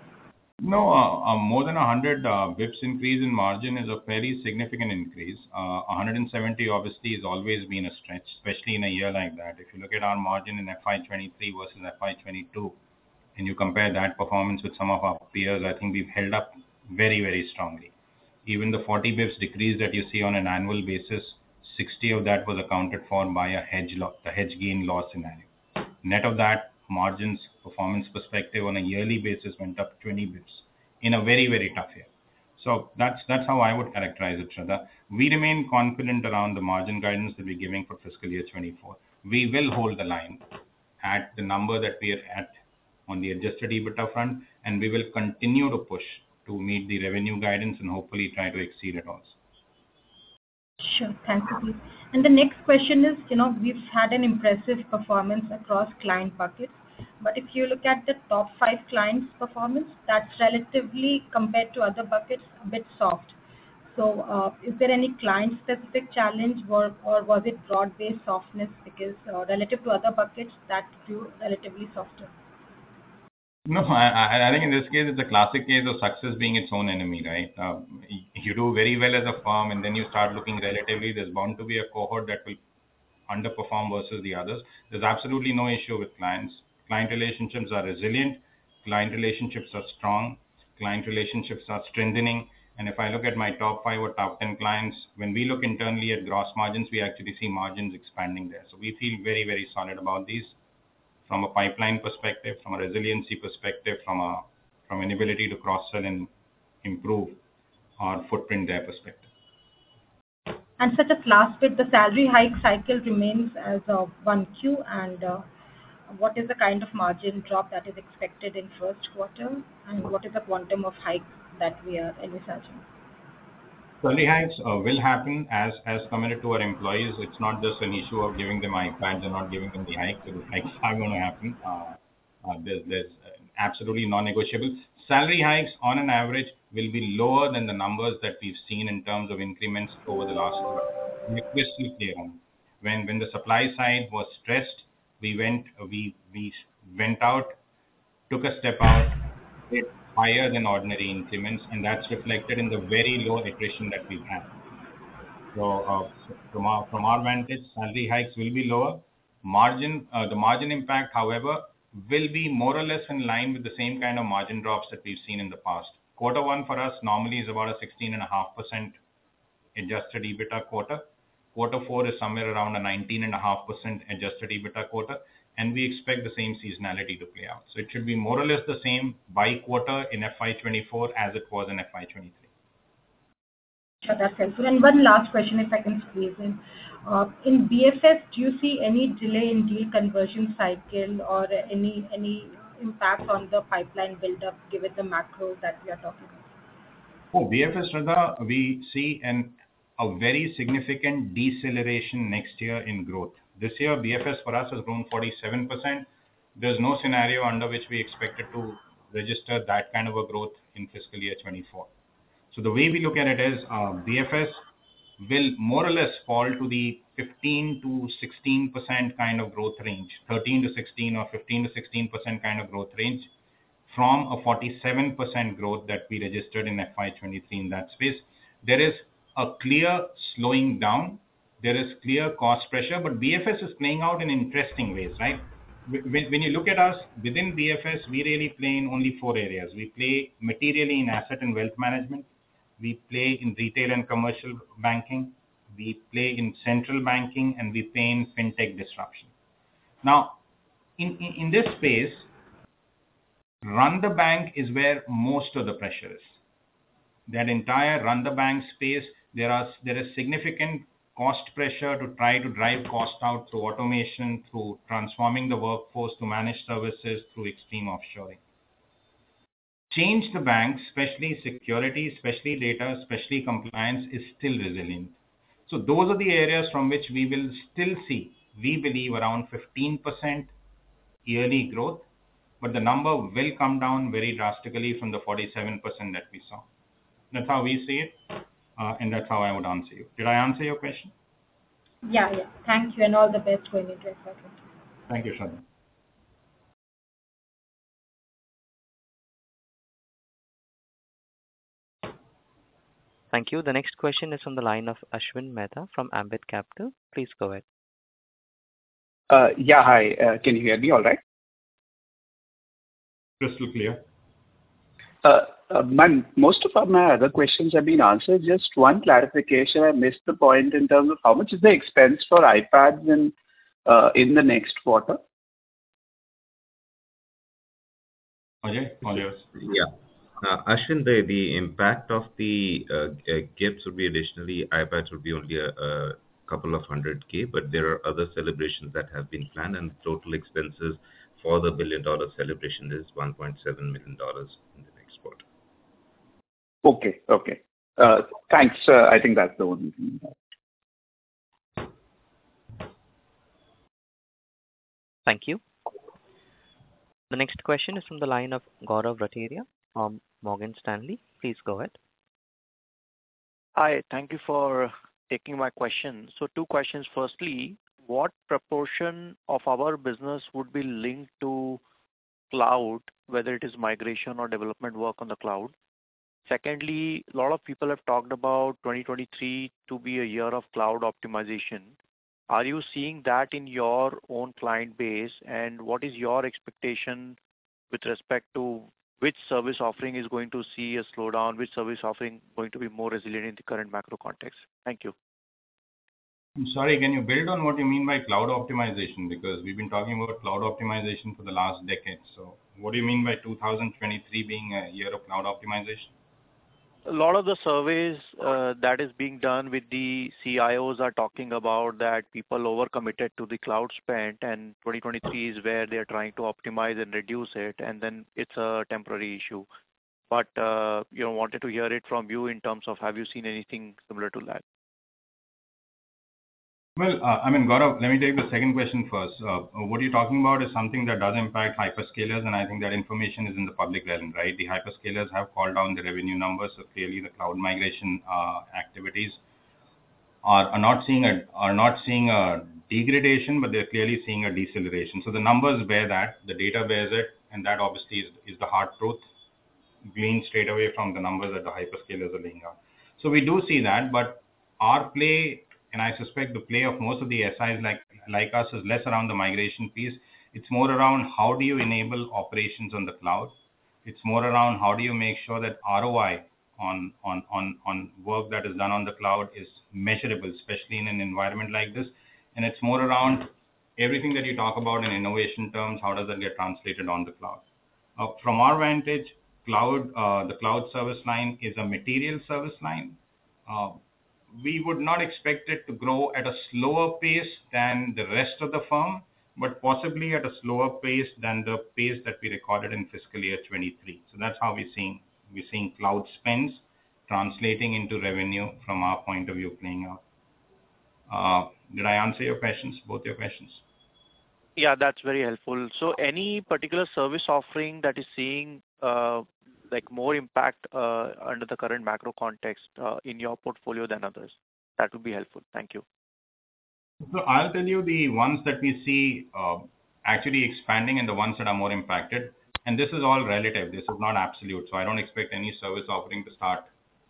No, more than 100 bips increase in margin is a very significant increase. 170 obviously has always been a stretch, especially in a year like that. If you look at our margin in FY23 versus FY22, and you compare that performance with some of our peers, I think we've held up very, very strongly. Even the 40 bips decrease that you see on an annual basis, 60 of that was accounted for by a the hedge gain loss scenario. Net of that, margins performance perspective on a yearly basis went up 20 bips in a very, very tough year. So that's how I would characterize it, Shraddha. We remain confident around the margin guidance that we're giving for fiscal year 24. We will hold the line at the number that we are at on the adjusted EBITDA front, and we will continue to push to meet the revenue guidance and hopefully try to exceed it also. Sure. Thank you. And the next question is, we've had an impressive performance across client buckets, but if you look at the top 5 clients' performance, that's relatively, compared to other buckets, a bit soft. So is there any client-specific challenge or was it broad-based softness because relative to other buckets, that grew relatively softer? No, I think in this case, it's a classic case of success being its own enemy, right? You do very well as a firm and then you start looking relatively, there's bound to be a cohort that will underperform versus the others. There's absolutely no issue with clients. Client relationships are resilient. Client relationships are strong. Client relationships are strengthening. And if I look at my top 5 or top 10 clients, when we look internally at gross margins, we actually see margins expanding there. So we feel very, very solid about these. From a pipeline perspective, from a resiliency perspective, from an ability to cross-sell and improve our footprint there perspective. And such as last bit, the salary hike cycle remains as of 1Q, and what is the kind of margin drop that is expected in first quarter, and what is the quantum of hike that we are envisaging? Salary hikes will happen as committed to our employees. It's not just an issue of giving them iPads and not giving them the hikes. So the hikes are going to happen. There's absolutely non-negotiable. Salary hikes on an average will be lower than the numbers that we've seen in terms of increments over the last year. We're crystal clear on it. When the supply side was stressed, we went out, took a step out, did higher than ordinary increments, and that's reflected in the very low attrition that we've had. So from our vantage, salary hikes will be lower. The margin impact, however, will be more or less in line with the same kind of margin drops that we've seen in the past. Quarter one for us normally is about a 16.5% adjusted EBITDA quarter. Quarter 4 is somewhere around a 19.5% adjusted EBITDA quarter, and we expect the same seasonality to play out. So it should be more or less the same by quarter in FY24 as it was in FY23. Sure, that's helpful. And one last question, if I can squeeze in. In BFS, do you see any delay in deal conversion cycle or any impact on the pipeline build-up given the macros that we are talking about? BFS, Shraddha, we see a very significant deceleration next year in growth. This year, BFS for us has grown 47%. There's no scenario under which we expected to register that kind of a growth in fiscal year 24. So the way we look at it is BFS will more or less fall to the 15 to 16% kind of growth range, 13 to 16 or 15 to 16% kind of growth range from a 47% growth that we registered in FY23 in that space. There is a clear slowing down. There is clear cost pressure, but BFS is playing out in interesting ways, right? When you look at us within BFS, we really play in only 4 areas. We play materially in asset and wealth management. We play in retail and commercial banking. We play in central banking, and we play in fintech disruption. Now, in this space, run the bank is where most of the pressure is. That entire run the bank space, there is significant cost pressure to try to drive cost out through automation, through transforming the workforce to managed services, through extreme offshoring. Change the bank, especially security, especially data, especially compliance, is still resilient. So those are the areas from which we will still see, we believe, around 15% yearly growth, but the number will come down very drastically from the 47% that we saw. That's how we see it, and that's how I would answer you. Did I answer your question? Yeah. Thank you, and all the best going into FY20. Thank you, Shraddha. Thank you. The next question is on the line of Ashwin Mehta from Ambit Capital. Please go ahead. Yeah, hi. Can you hear me all right? Crystal clear. Most of my other questions have been answered. Just one clarification. I missed the point in terms of how much is the expense for iPads in the next quarter? Ajay, all yours. Yeah. Ashwin, the impact of the gifts would be additionally, iPads would be only a couple of 100K, but there are other celebrations that have been planned, and total expenses for the $1 billion celebration is $1.7 million in the next quarter. Okay. Thanks. I think that's the only thing. Thank you. The next question is from the line of Gaurav Rateria from Morgan Stanley. Please go ahead. Hi, thank you for taking my question. So 2 questions. Firstly, what proportion of our business would be linked to cloud, whether it is migration or development work on the cloud? Secondly, a lot of people have talked about 2023 to be a year of cloud optimization. Are you seeing that in your own client base? And what is your expectation with respect to which service offering is going to see a slowdown, which service offering going to be more resilient in the current macro context? Thank you. I'm sorry, can you build on what you mean by cloud optimization? Because we've been talking about cloud optimization for the last decade. So what do you mean by 2023 being a year of cloud optimization? A lot of the surveys that is being done with the CIOs are talking about that people overcommitted to the cloud spend, and 2023 is where they're trying to optimize and reduce it, and then it's a temporary issue. But wanted to hear it from you in terms of, have you seen anything similar to that? Well, Gaurav, let me take the second question first. What you're talking about is something that does impact hyperscalers, and I think that information is in the public realm, right? The hyperscalers have called down the revenue numbers, so clearly the cloud migration activities are not seeing a degradation, but they're clearly seeing a deceleration. So the numbers bear that, the data bears it, and that obviously is the hard truth, gleaned straight away from the numbers that the hyperscalers are laying out. So we do see that, but our play, and I suspect the play of most of the SIs like us, is less around the migration piece. It's more around how do you enable operations on the cloud. It's more around how do you make sure that ROI on work that is done on the cloud is measurable, especially in an environment like this. And it's more around everything that you talk about in innovation terms, how does that get translated on the cloud. From our vantage, the cloud service line is a material service line. We would not expect it to grow at a slower pace than the rest of the firm, but possibly at a slower pace than the pace that we recorded in fiscal year 23. So that's how we're seeing cloud spends translating into revenue from our point of view playing out. Did I answer your questions, both your questions? Yeah, that's very helpful. So any particular service offering that is seeing like more impact under the current macro context in your portfolio than others? That would be helpful. Thank you. So I'll tell you the ones that we see actually expanding and the ones that are more impacted. And this is all relative. This is not absolute. So I don't expect any service offering to start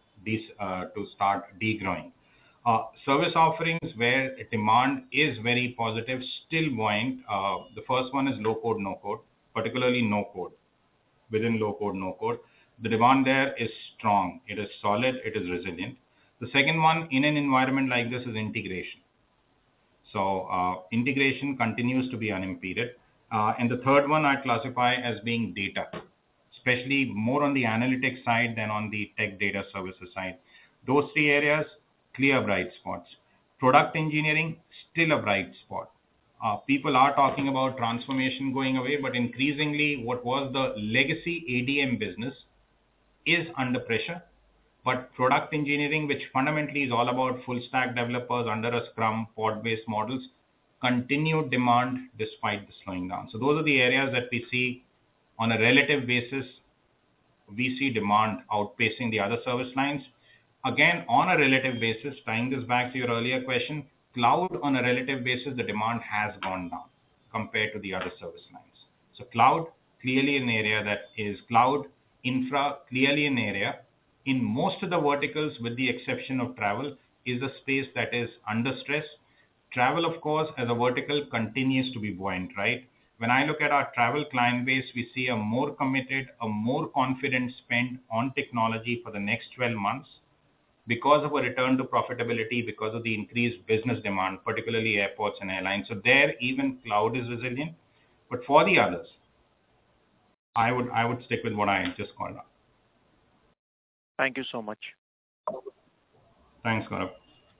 degrowing. Service offerings where demand is very positive, still buoyant. The first one is low code, no code, particularly no code. Within low code, no code, the demand there is strong. It is solid. It is resilient. The second one in an environment like this is integration. So integration continues to be unimpeded. And the third one I classify as being data, especially more on the analytics side than on the tech data services side. Those three areas, clear bright spots. Product engineering, still a bright spot. People are talking about transformation going away, but increasingly what was the legacy ADM business is under pressure. But product engineering, which fundamentally is all about full stack developers under a Scrum pod-based models, continued demand despite the slowing down. So those are the areas that we see on a relative basis. We see demand outpacing the other service lines. Again, on a relative basis, tying this back to your earlier question, cloud on a relative basis, the demand has gone down compared to the other service lines. So cloud, clearly an area that is cloud, infra, clearly an area. In most of the verticals, with the exception of travel, is a space that is under stress. Travel, of course, as a vertical continues to be buoyant, right? When I look at our travel client base, we see a more committed, a more confident spend on technology for the next 12 months because of a return to profitability, because of the increased business demand, particularly airports and airlines. So there, even cloud is resilient. But for the others, I would stick with what I just called out. Thank you so much. Thanks, Gaurav.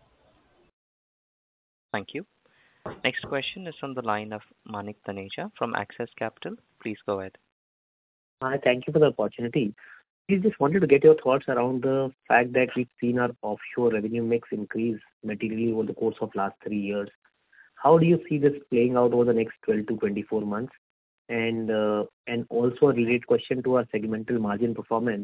Thank you. Next question is from the line of Manik Taneja from Axis Capital. Please go ahead. Hi, thank you for the opportunity. We just wanted to get your thoughts around the fact that we've seen our offshore revenue mix increase materially over the course of last 3 years. How do you see this playing out over the next 12 to 24 months? And also a related question to our segmental margin performance.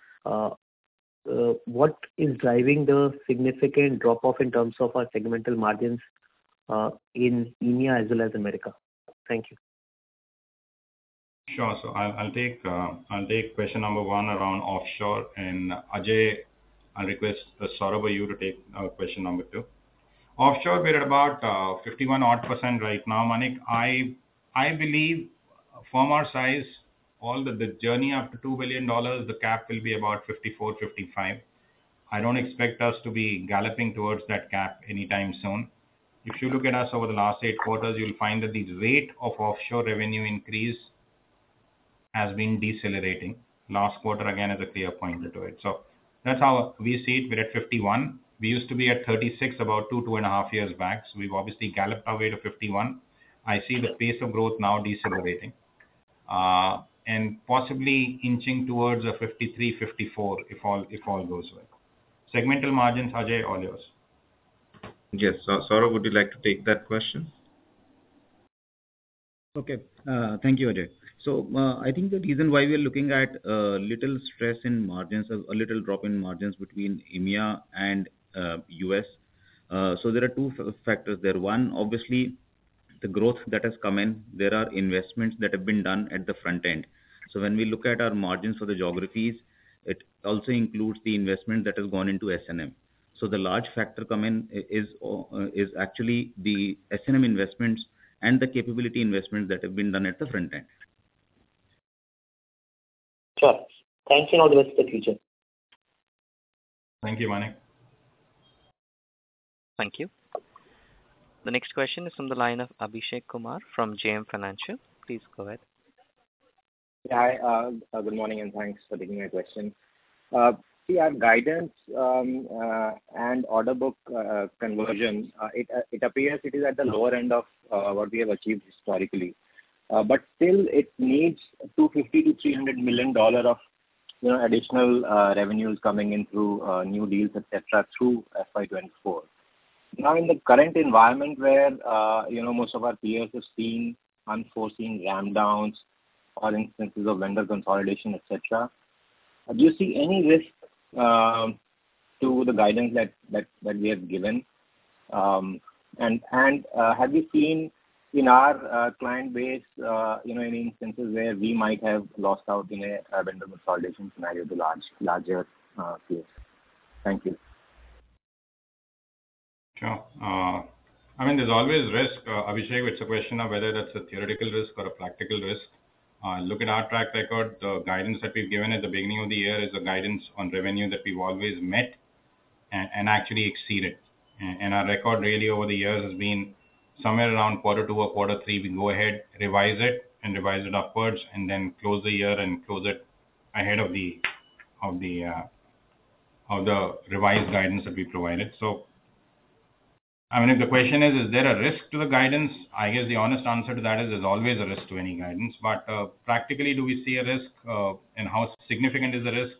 What is driving the significant drop-off in terms of our segmental margins in EMEA as well as America? Thank you. Sure. So I'll take question number one around offshore, and Ajay, I'll request Saurabh or you to take question number two. Offshore, we're at about 51% right now, Manik. I believe from our size, all the journey up to $2 billion, the cap will be about 54, 55. I don't expect us to be galloping towards that cap anytime soon. If you look at us over the last 8 quarters, you'll find that the rate of offshore revenue increase has been decelerating. Last quarter, again, is a clear pointer to it. So that's how we see it. We're at 51. We used to be at 36 about 2.5 years back. So we've obviously galloped our way to 51. I see the pace of growth now decelerating. And possibly inching towards a 53, 54 if all goes well. Segmental margins, Ajay, all yours. Yes. Saurabh, would you like to take that question? Okay. Thank you, Ajay. So I think the reason why we are looking at little stress in margins, a little drop in margins between EMEA and US. So there are two factors there. One, obviously, the growth that has come in, there are investments that have been done at the front end. So when we look at our margins for the geographies, it also includes the investment that has gone into S&M. So the large factor come in is actually the S&M investments and the capability investments that have been done at the front end. Sure. Thanks and all the best for the future. Thank you, Manik. Thank you. The next question is from the line of Abhishek Kumar from JM Financial. Please go ahead. Hi, good morning and thanks for taking my question. See, our guidance and order book conversion, it appears it is at the lower end of what we have achieved historically. But still, it needs $250 to $300 million of additional revenues coming in through new deals, etc., through FY24. Now, in the current environment where most of our peers have seen unforeseen ramp downs or instances of vendor consolidation, etc., Do you see any risk to the guidance that we have given? And have you seen in our client base, any instances where we might have lost out in a vendor consolidation scenario to larger peers? Thank you. Sure. There's always risk, Abhishek. It's a question of whether that's a theoretical risk or a practical risk. Look at our track record. The guidance that we've given at the beginning of the year is the guidance on revenue that we've always met and actually exceeded. And our record really over the years has been somewhere around quarter 2 or quarter 3. We go ahead, revise it upwards, and then close the year and close it ahead of the revised guidance that we provided. So, if the question is there a risk to the guidance? I guess the honest answer to that is there's always a risk to any guidance. But practically, do we see a risk, and how significant is the risk?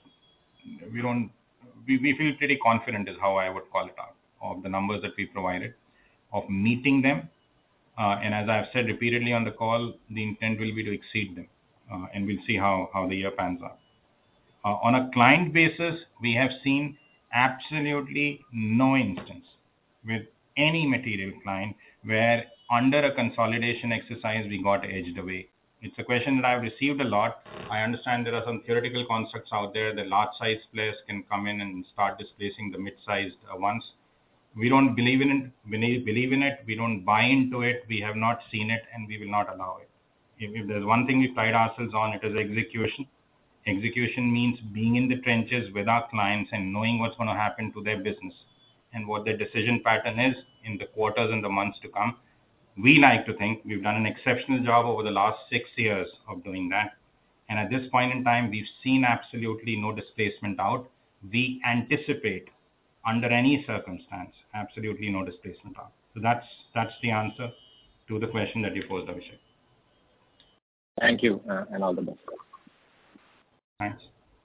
We feel pretty confident is how I would call it out, of the numbers that we provided, of meeting them. And as I've said repeatedly on the call, the intent will be to exceed them. And we'll see how the year pans out. On a client basis, we have seen absolutely no instance with any material client where under a consolidation exercise we got edged away. It's a question that I've received a lot. I understand there are some theoretical constructs out there. The large size players can come in and start displacing the mid-sized ones. We don't believe in it. We don't buy into it. We have not seen it, and we will not allow it. If there's one thing we pride ourselves on, it is execution. Execution means being in the trenches with our clients and knowing what's going to happen to their business and what their decision pattern is in the quarters and the months to come. We like to think we've done an exceptional job over the last 6 years of doing that. And at this point in time, we've seen absolutely no displacement out. We anticipate, under any circumstance, absolutely no displacement out. So that's the answer to the question that you posed, Abhishek. Thank you, and all the best. Thanks.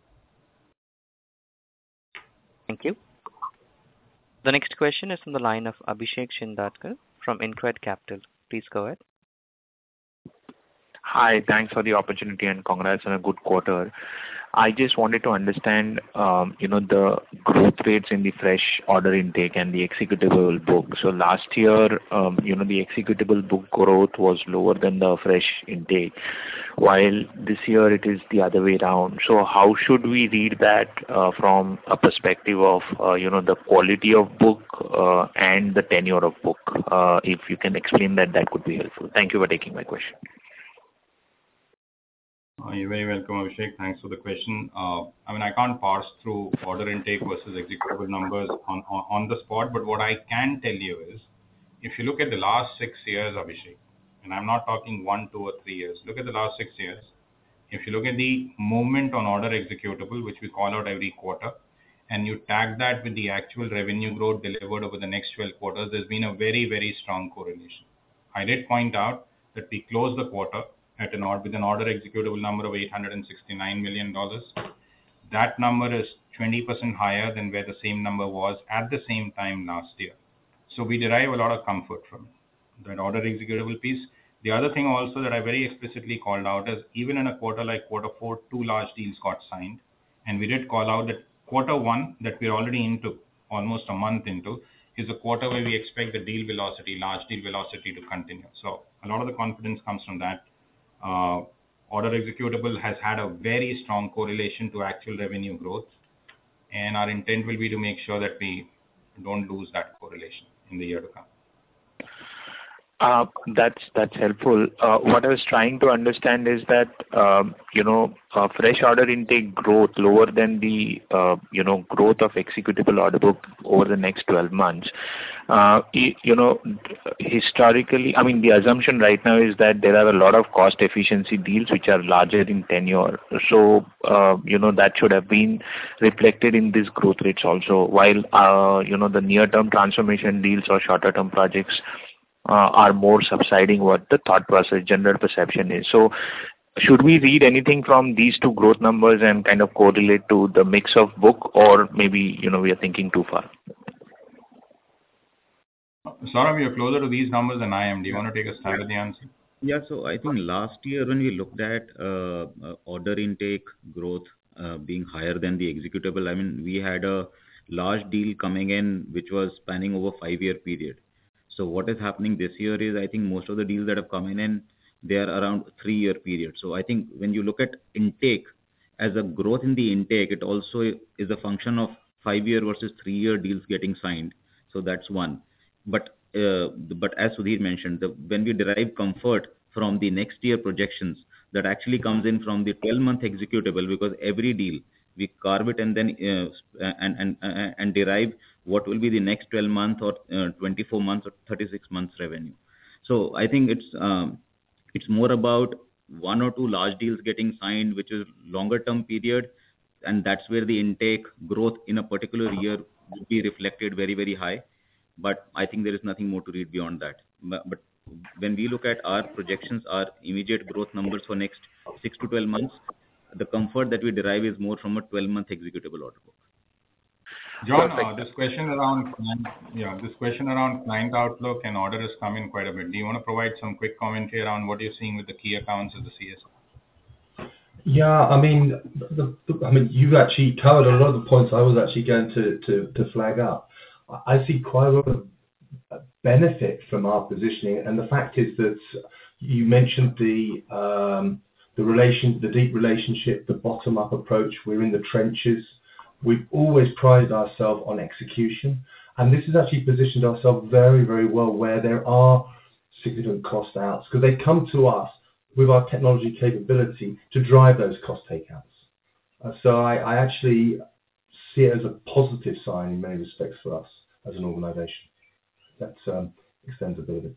Thank you. The next question is from the line of Abhishek Shindadkar from InCred Capital. Please go ahead. Hi, thanks for the opportunity and congrats on a good quarter. I just wanted to understand, the growth rates in the fresh order intake and the executable book. So last year, the executable book growth was lower than the fresh intake, while this year it is the other way around. So how should we read that from a perspective of, the quality of book and the tenure of book? If you can explain that, that could be helpful. Thank you for taking my question. You're very welcome, Abhishek. Thanks for the question. I can't parse through order intake versus executable numbers on the spot, but what I can tell you is, if you look at the last 6 years, Abhishek, and I'm not talking 1, 2, or 3 years, look at the last 6 years. If you look at the movement on order executable, which we call out every quarter, and you tag that with the actual revenue growth delivered over the next 12 quarters, there's been a very, very strong correlation. I did point out that we closed the quarter with an order executable number of $869 million. That number is 20% higher than where the same number was at the same time last year. So we derive a lot of comfort from it, that order executable piece. The other thing also that I very explicitly called out is even in a quarter like quarter 4, 2 large deals got signed. And we did call out that quarter 1 that we're already into, almost a month into, is a quarter where we expect the deal velocity, large deal velocity to continue. So a lot of the confidence comes from that. Order executable has had a very strong correlation to actual revenue growth, and our intent will be to make sure that we don't lose that correlation in the year to come. That's helpful. What I was trying to understand is that, fresh order intake growth lower than the, growth of executable order book over the next 12 months. Historically, the assumption right now is that there are a lot of cost efficiency deals which are larger in tenure. So, that should have been reflected in these growth rates also, while, the near-term transformation deals or shorter-term projects are more subsiding, what the thought process, general perception is. So should we read anything from these two growth numbers and kind of correlate to the mix of book, or maybe, we are thinking too far? Saurabh, you're closer to these numbers than I am. Do you want to take a stab at the answer? Yeah, so I think last year when we looked at order intake growth being higher than the executable. I mean, we had a large deal coming in which was spanning over 5-year period. So what is happening this year is I think most of the deals that have come in, they are around 3-year period. So I think when you look at intake as a growth in the intake, it also is a function of 5-year versus 3-year deals getting signed. So that's one. But as Sudhir mentioned, when we derive comfort from the next year projections, that actually comes in from the 12-month executable, because every deal we carve it and then and derive what will be the next 12 month or 24 months or 36 months revenue. So I think it's more about one or two large deals getting signed, which is longer term period, and that's where the intake growth in a particular year will be reflected very, very high. But I think there is nothing more to read beyond that. But when we look at our projections, our immediate growth numbers for next 6 to 12 months, the comfort that we derive is more from a 12-month executable order book. John, this question around client outlook and order has come in quite a bit. Do you want to provide some quick commentary around what you're seeing with the key accounts of the CSO? Yeah, I mean, you've actually covered a lot of the points I was actually going to flag up. I see quite a lot of benefit from our positioning, and the fact is that you mentioned the deep relationship, the bottom-up approach. We're in the trenches. We've always prided ourselves on execution, and this has actually positioned ourselves very, very well where there are significant cost outs, because they come to us with our technology capability to drive those cost takeouts. So I actually see it as a positive sign in many respects for us as an organization. That's extensibility.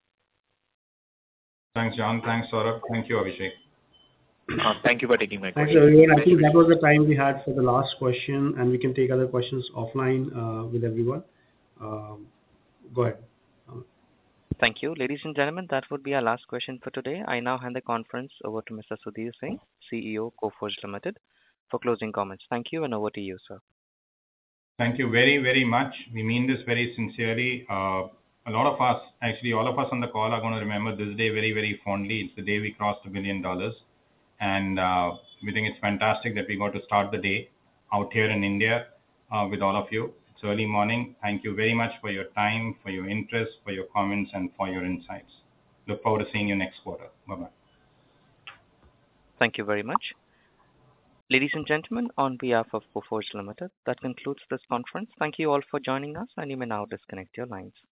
Thanks, John. Thanks, Saurabh. Thank you, Abhishek. Thank you for taking my question. Thanks, everyone. I think that was the time we had for the last question, and we can take other questions offline with everyone. Go ahead. Thank you. Ladies and gentlemen, that would be our last question for today. I now hand the conference over to Mr. Sudhir Singh, CEO, Coforge Limited, for closing comments. Thank you, and over to you, sir. Thank you very, very much. We mean this very sincerely. A lot of us, actually all of us on the call, are going to remember this day very, very fondly. It's the day we crossed $1 billion. And we think it's fantastic that we got to start the day out here in India with all of you. It's early morning. Thank you very much for your time, for your interest, for your comments, and for your insights. Look forward to seeing you next quarter. Bye-bye. Thank you very much. Ladies and gentlemen, on behalf of Coforge Limited, that concludes this conference. Thank you all for joining us, and you may now disconnect your lines.